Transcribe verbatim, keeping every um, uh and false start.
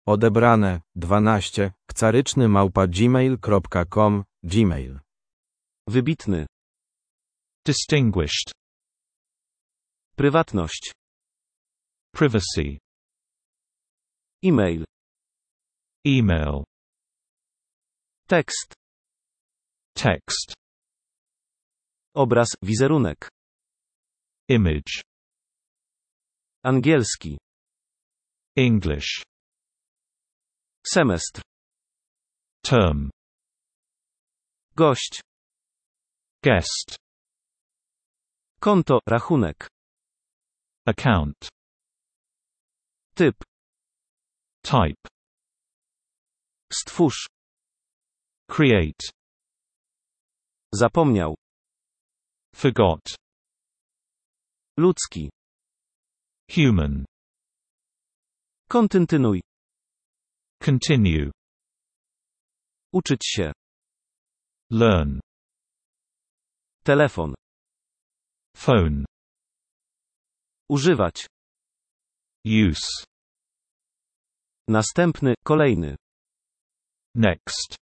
Odebrane, dwanaście, kcaryczny małpa gmail kropka com, Gmail. Wybitny. Distinguished. Prywatność. Privacy. E-mail. Email. Tekst. Text. Obraz, wizerunek. Image. Angielski. English. Semestr. Term. Gość. Guest. Konto, rachunek. Account. Typ. Type. Stwórz. Create. Zapomniał. Forgot. Ludzki. Human. Kontynuuj. Continue. Uczyć się. Learn. Telefon. Phone. Używać. Use. Następny, kolejny. Next.